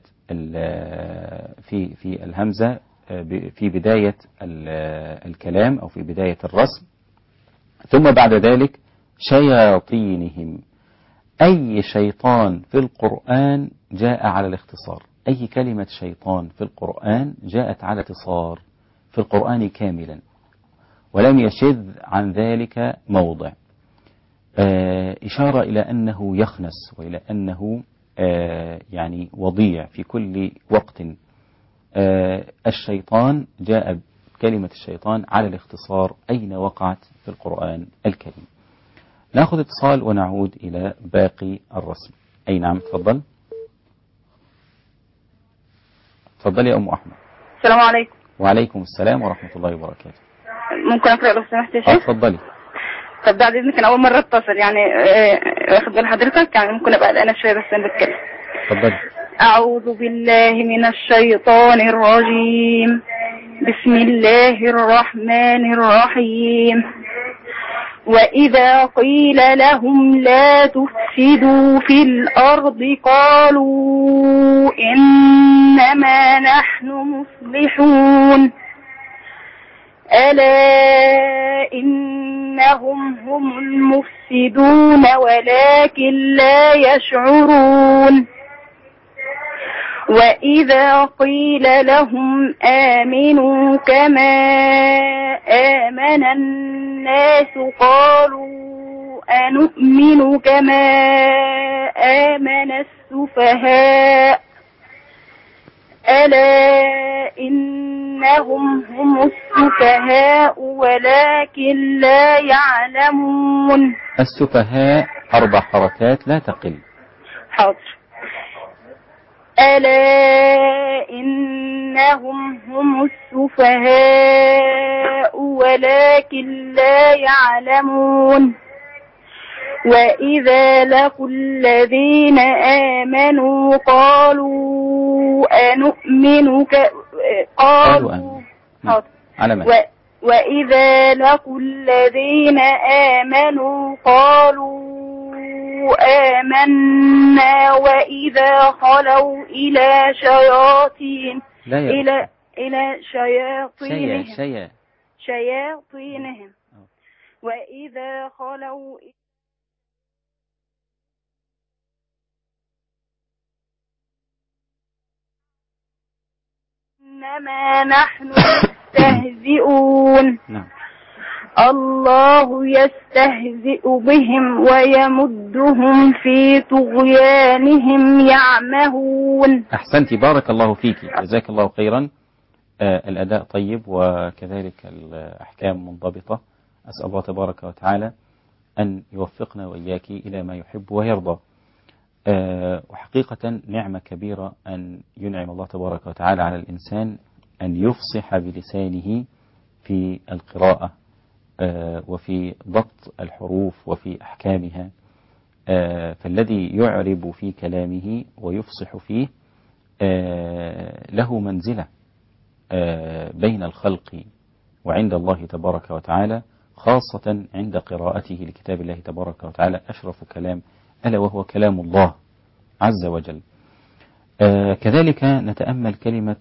في الهمزة في بداية الكلام أو في بداية الرسم، ثم بعد ذلك شياطينهم. أي شيطان في القرآن جاء على الاختصار، أي كلمة شيطان في القرآن جاءت على اختصار في القرآن كاملا، ولم يشذ عن ذلك موضع، إشارة إلى أنه يخنس وإلى أنه يعني وضيع في كل وقت. الشيطان جاء كلمة الشيطان على الاختصار أين وقعت في القرآن الكريم. نأخذ اتصال ونعود إلى باقي الرسم. أي نعم، تفضل. تفضل يا أم أحمد. السلام عليكم. وعليكم السلام ورحمة الله وبركاته. ممكن أقرأ لو سمحت يا شيخ؟ تفضلي. طب بعد إذنك أنا أول مرة أتصل يعني واخد بال حضرتك، يعني ممكن أبقى قلقانة شوية بس أنا بتكلم. تفضلي. أعوذ بالله من الشيطان الرجيم. بسم الله الرحمن الرحيم. وإذا قيل لهم لا تفسدوا في الأرض قالوا إنما نحن مصلحون ألا إنهم هم المفسدون ولكن لا يشعرون. وإذا قيل لهم آمنوا كما آمن الناس قالوا أنؤمن كما آمن السفهاء ألا إنهم هم السفهاء ولكن لا يعلمون. السفهاء 4 حركات لا تقل. حاضر. ألا إنهم هم السفهاء ولكن لا يعلمون. وإذا لقوا الذين آمنوا قالوا أنؤمن قالوا وإذا لقوا الذين آمنوا قالوا آمنا وإذا خلوا إلى شياطينهم وإذا خلوا إنما نحن مستهزئون. الله يستهزئ بهم ويمدهم في طغيانهم يعمهون. أحسنتي، بارك الله فيك، جزاك الله خيرا. الأداء طيب وكذلك الأحكام منضبطة. أسأل الله تبارك وتعالى أن يوفقنا وإياك إلى ما يحب ويرضى. وحقيقة نعمة كبيرة أن ينعم الله تبارك وتعالى على الإنسان أن يفصح بلسانه في القراءة وفي ضبط الحروف وفي أحكامها. فالذي يعرب في كلامه ويفصح فيه له منزلة بين الخلق وعند الله تبارك وتعالى، خاصة عند قراءته لكتاب الله تبارك وتعالى أشرف كلام ألا وهو كلام الله عز وجل. كذلك نتأمل كلمة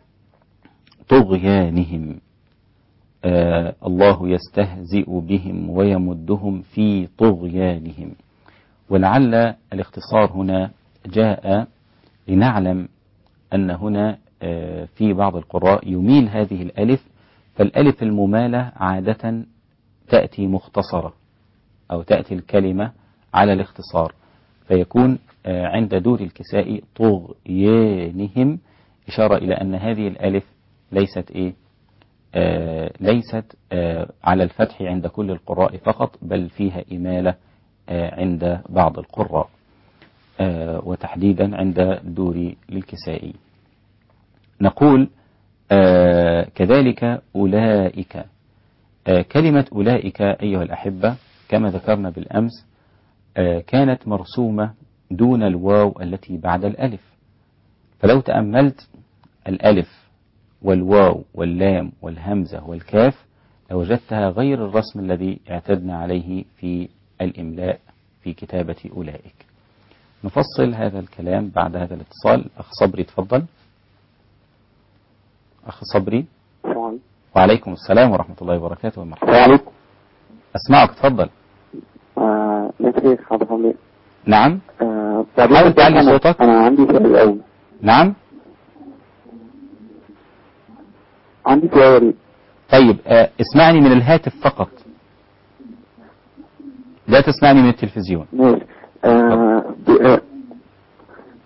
طغيانهم. الله يستهزئ بهم ويمدهم في طغيانهم. ولعل الاختصار هنا جاء لنعلم أن هنا في بعض القراء يميل هذه الألف، فالألف الممالة عادة تأتي مختصرة أو تأتي الكلمة على الاختصار، فيكون عند دور الكساء طغيانهم إشارة إلى أن هذه الألف ليست ليست على الفتح عند كل القراء فقط، بل فيها إمالة عند بعض القراء، وتحديدا عند دور للكسائي. نقول كذلك أولئك. كلمة أولئك أيها الأحبة كما ذكرنا بالأمس كانت مرسومة دون الواو التي بعد الألف، فلو تأملت الألف والواو واللام والهمزة والكاف لوجدتها غير الرسم الذي اعتدنا عليه في الإملاء في كتابة أولئك. نفصل هذا الكلام بعد هذا الاتصال. أخ صبري تفضل. أخ صبري. وعليكم السلام ورحمة الله وبركاته ومرحبا. أسمعك تفضل. نعم. حاول تعلي صوتك. أنا عندي سؤال أول. نعم. عندي سؤال. طيب اسمعني من الهاتف فقط، لا تسمعني من التلفزيون. ماشي.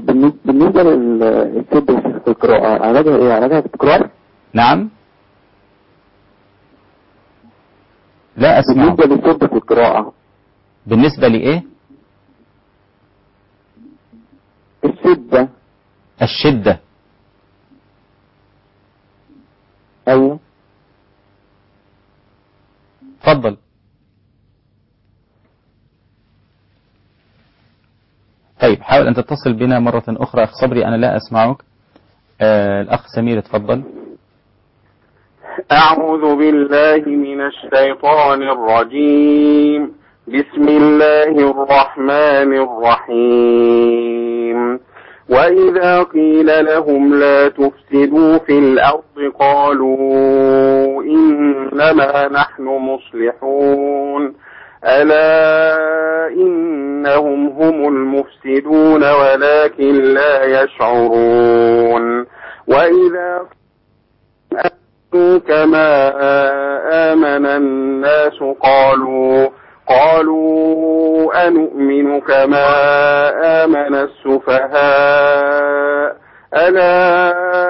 بالنسبة للشدة في القراءة علاجها ايه؟ علاجها التكرار؟ نعم، لا أسمع. بالنسبة للشدة في القراءة بالنسبة لإيه؟ الشدة. ايوه. تفضل. طيب حاول أن تتصل بنا مرة أخرى. أخ صبري أنا لا أسمعك. الأخ سمير تفضل. أعوذ بالله من الشيطان الرجيم. بسم الله الرحمن الرحيم. وإذا قيل لهم لا تفسدوا في الأرض قالوا إنما نحن مصلحون ألا إنهم هم المفسدون ولكن لا يشعرون. وإذا كما آمن الناس قالوا أنؤمن كما آمن السفهاء ألا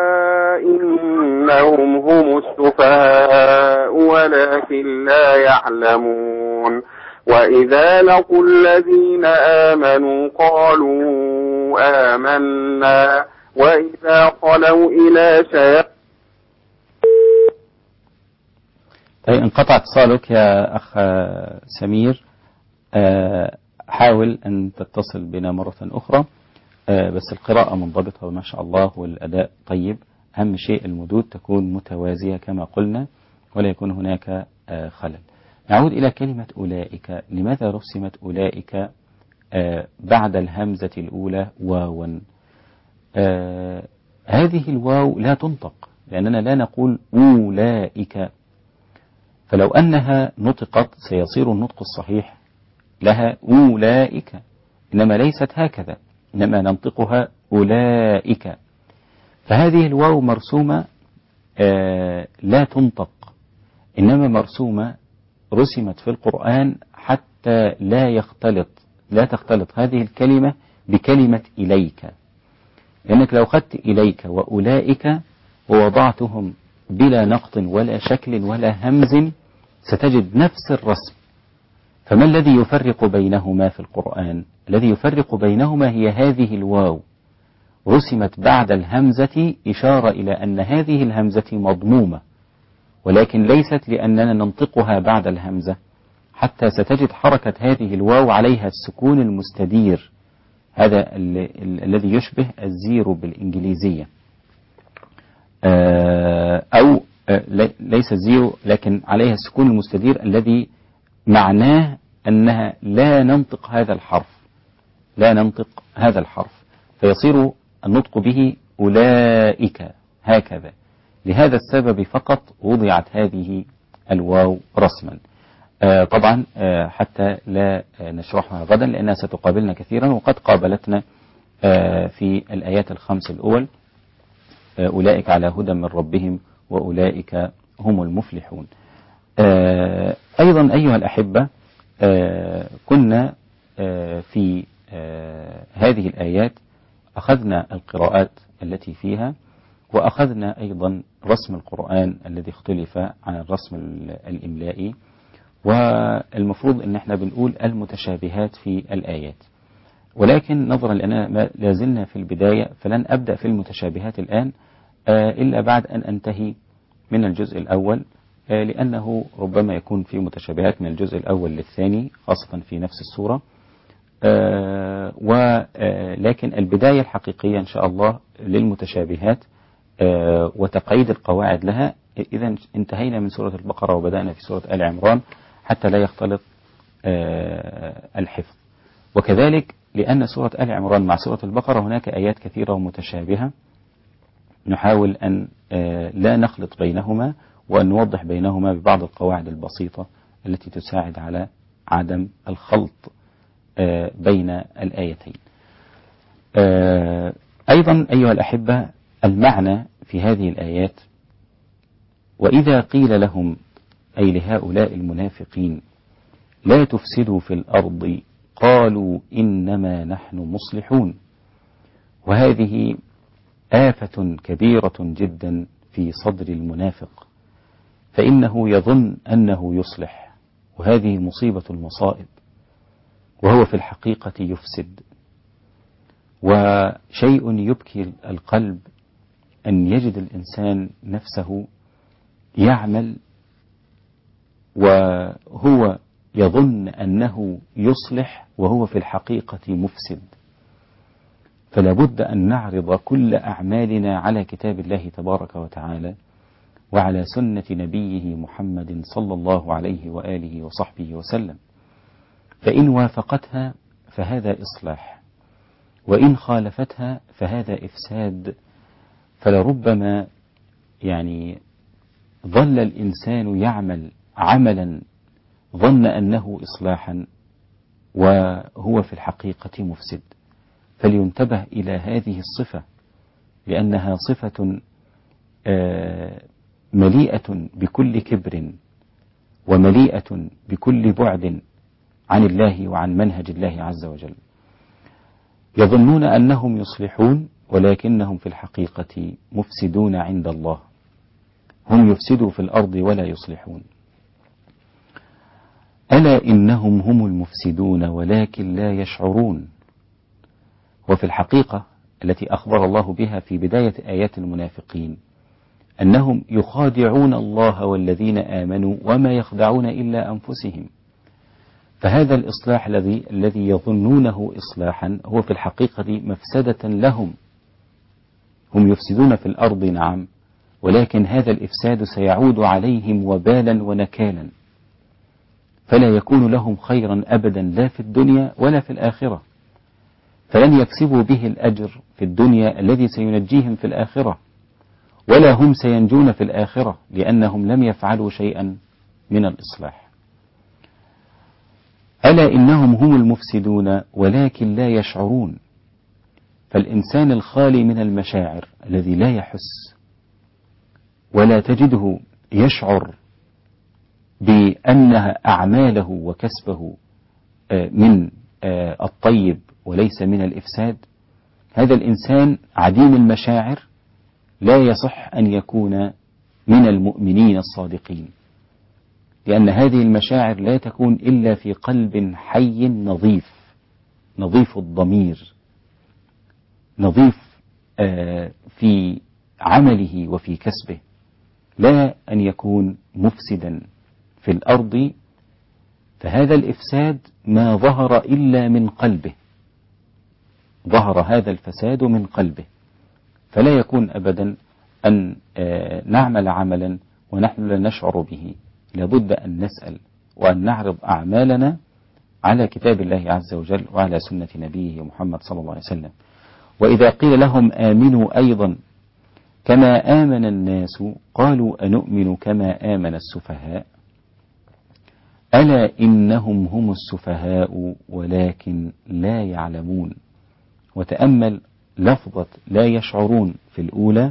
إنهم هم السفهاء ولكن لا يعلمون. وإذا لقوا الذين آمنوا قالوا آمنا وإذا خلوا إلى شياطين. طيب انقطع اتصالك يا أخ سمير. حاول أن تتصل بنا مرة أخرى. بس القراءة منضبطة وما شاء الله والأداء طيب. أهم شيء المدود تكون متوازية كما قلنا ولا يكون هناك خلل. نعود إلى كلمة أولئك. لماذا رسمت أولئك بعد الهمزة الأولى واوا؟ هذه الواو لا تنطق لأننا لا نقول أولئك، فلو أنها نطقت سيصير النطق الصحيح لها أولئك، إنما ليست هكذا، إنما ننطقها أولئك. فهذه الواو مرسومة لا تنطق، إنما مرسومة رسمت في القرآن حتى لا تختلط هذه الكلمة بكلمة إليك. لأنك لو أخذت إليك وأولئك ووضعتهم بلا نقط ولا شكل ولا همز ستجد نفس الرسم. فما الذي يفرق بينهما في القرآن؟ الذي يفرق بينهما هي هذه الواو رسمت بعد الهمزة إشارة إلى أن هذه الهمزة مضمومة، ولكن ليست لأننا ننطقها بعد الهمزة، حتى ستجد حركة هذه الواو عليها السكون المستدير، هذا الذي يشبه الزيرو بالإنجليزية، أو ليس الزيرو لكن عليها السكون المستدير الذي معناه أنها لا ننطق هذا الحرف، فيصير النطق به أولئك هكذا. لهذا السبب فقط وضعت هذه الواو رسما. طبعا حتى لا نشرحها غدا لأنها ستقابلنا كثيرا، وقد قابلتنا في الآيات الخمس الأول: أولئك على هدى من ربهم وأولئك هم المفلحون. أيضا أيها الأحبة، كنا في هذه الآيات أخذنا القراءات التي فيها، وأخذنا أيضا رسم القرآن الذي اختلف عن الرسم الإملائي، والمفروض أن احنا بنقول المتشابهات في الآيات، ولكن نظرا لأننا لازلنا في البداية فلن أبدأ في المتشابهات الآن إلا بعد أن أنتهي من الجزء الأول، لأنه ربما يكون في متشابهات من الجزء الأول للثاني خاصة في نفس السورة، ولكن البداية الحقيقية إن شاء الله للمتشابهات وتقييد القواعد لها إذا انتهينا من سورة البقرة وبدأنا في سورة آل عمران حتى لا يختلط الحفظ. وكذلك لأن سورة آل عمران مع سورة البقرة هناك آيات كثيرة ومتشابهة، نحاول أن لا نخلط بينهما وأن نوضح بينهما ببعض القواعد البسيطة التي تساعد على عدم الخلط بين الآيتين. أيضا أيها الأحبة، المعنى في هذه الآيات: وإذا قيل لهم، أي لهؤلاء المنافقين، لا تفسدوا في الأرض قالوا إنما نحن مصلحون. وهذه آفة كبيرة جدا في صدر المنافق، فإنه يظن أنه يصلح، وهذه مصيبة المصائب، وهو في الحقيقة يفسد. وشيء يبكي القلب أن يجد الإنسان نفسه يعمل وهو يظن أنه يصلح وهو في الحقيقة مفسد. فلا بد أن نعرض كل أعمالنا على كتاب الله تبارك وتعالى وعلى سنة نبيه محمد صلى الله عليه وآله وصحبه وسلم، فإن وافقتها فهذا إصلاح، وإن خالفتها فهذا إفساد. فلربما ظل الإنسان يعمل عملا ظن أنه إصلاحا وهو في الحقيقة مفسد. فلينتبه إلى هذه الصفة، لأنها صفة مليئة بكل كبر ومليئة بكل بعد عن الله وعن منهج الله عز وجل. يظنون أنهم يصلحون ولكنهم في الحقيقة مفسدون عند الله، هم يفسدوا في الأرض ولا يصلحون. ألا إنهم هم المفسدون ولكن لا يشعرون. وفي الحقيقة التي أخبر الله بها في بداية آيات المنافقين أنهم يخادعون الله والذين آمنوا وما يخدعون إلا أنفسهم. فهذا الإصلاح الذي يظنونه إصلاحا هو في الحقيقة مفسدة لهم. هم يفسدون في الأرض نعم، ولكن هذا الإفساد سيعود عليهم وبالا ونكالا، فلا يكون لهم خيرا أبدا لا في الدنيا ولا في الآخرة، فلن يكسبوا به الأجر في الدنيا الذي سينجيهم في الآخرة، ولا هم سينجون في الآخرة لأنهم لم يفعلوا شيئا من الإصلاح. ألا إنهم هم المفسدون ولكن لا يشعرون. فالإنسان الخالي من المشاعر الذي لا يحس ولا تجده يشعر بأنها أعماله وكسبه من الطيب وليس من الإفساد، هذا الإنسان عديم المشاعر لا يصح أن يكون من المؤمنين الصادقين، لأن هذه المشاعر لا تكون إلا في قلب حي نظيف الضمير، نظيف في عمله وفي كسبه، لا أن يكون مفسدا في الأرض. فهذا الإفساد ما ظهر إلا من قلبه، ظهر هذا الفساد من قلبه، فلا يكون أبدا أن نعمل عملا ونحن لا نشعر به. لابد أن نسأل وأن نعرض أعمالنا على كتاب الله عز وجل وعلى سنة نبيه محمد صلى الله عليه وسلم. وإذا قيل لهم آمنوا أيضا كما آمن الناس قالوا أنؤمن كما آمن السفهاء ألا إنهم هم السفهاء ولكن لا يعلمون. وتأمل لفظة لا يشعرون في الأولى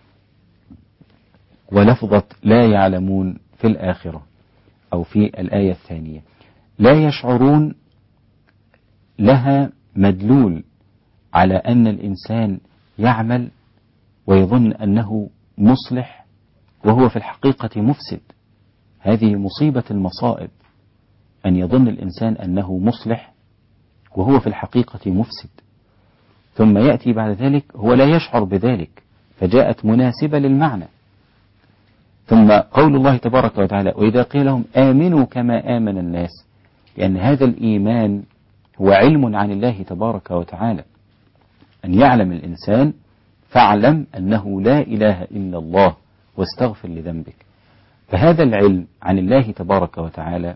ولفظة لا يعلمون في الآخرة أو في الآية الثانية. لا يشعرون لها مدلول على أن الإنسان يعمل ويظن أنه مصلح وهو في الحقيقة مفسد. هذه مصيبة المصائب، أن يظن الإنسان أنه مصلح وهو في الحقيقة مفسد، ثم يأتي بعد ذلك هو لا يشعر بذلك، فجاءت مناسبة للمعنى. ثم قول الله تبارك وتعالى وإذا قيل لهم آمنوا كما آمن الناس، لأن هذا الإيمان هو علم عن الله تبارك وتعالى، أن يعلم الإنسان فاعلم أنه لا إله إلا الله واستغفر لذنبك. فهذا العلم عن الله تبارك وتعالى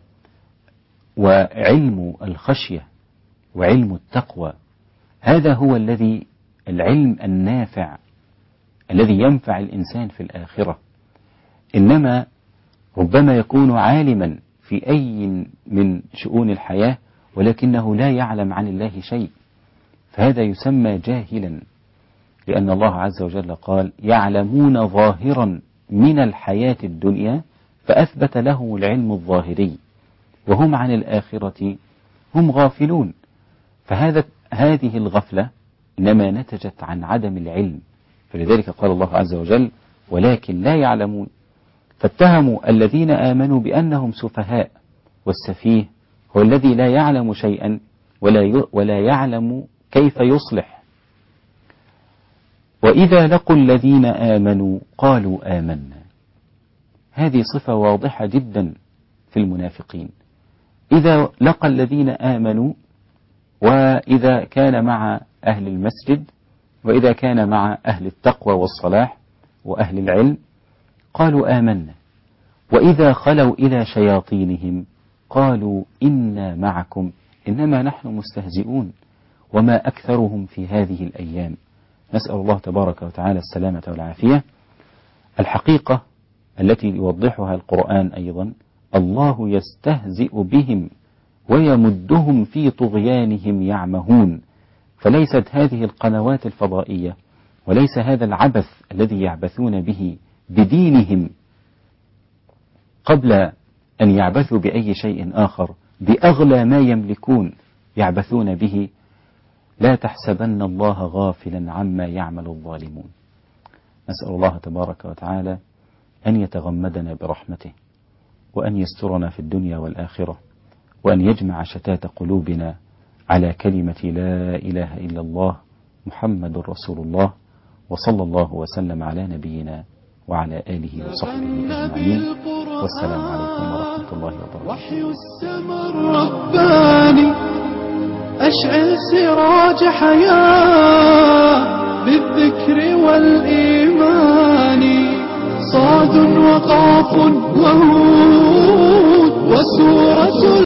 وعلم الخشية وعلم التقوى، هذا هو العلم النافع الذي ينفع الإنسان في الآخرة. إنما ربما يكون عالما في أي من شؤون الحياة ولكنه لا يعلم عن الله شيء، فهذا يسمى جاهلا، لأن الله عز وجل قال يعلمون ظاهرا من الحياة الدنيا فأثبت لهم العلم الظاهري وهم عن الآخرة هم غافلون. هذه الغفلة إنما نتجت عن عدم العلم. فلذلك قال الله عز وجل ولكن لا يعلمون، فاتهموا الذين آمنوا بأنهم سفهاء، والسفيه هو الذي لا يعلم شيئا ولا يعلم كيف يصلح. وإذا لقوا الذين آمنوا قالوا آمنا، هذه صفة واضحة جدا في المنافقين. إذا لقى الذين آمنوا، وإذا كان مع أهل المسجد، وإذا كان مع أهل التقوى والصلاح وأهل العلم قالوا آمنا، وإذا خلوا إلى شياطينهم قالوا إنا معكم إنما نحن مستهزئون وما أكثرهم في هذه الأيام. نسأل الله تبارك وتعالى السلامة والعافية. الحقيقة التي يوضحها القرآن أيضا الله يستهزئ بهم ويمدهم في طغيانهم يعمهون. فليست هذه القنوات الفضائية وليس هذا العبث الذي يعبثون به بدينهم قبل أن يعبثوا بأي شيء آخر بأغلى ما يملكون يعبثون به. لا تحسبن الله غافلا عما يعمل الظالمون. نسأل الله تبارك وتعالى أن يتغمدنا برحمته، وأن يسترنا في الدنيا والآخرة، وأن يجمع شتات قلوبنا على كلمة لا إله إلا الله محمد رسول الله، وصلى الله وسلم على نبينا وعلى آله وصحبه أجمعين، والسلام عليكم ورحمة الله وبركاته. وحي السماء الرباني أشعل سراج حياة بالذكر والإيمان، صاد وقاف وهود وسورة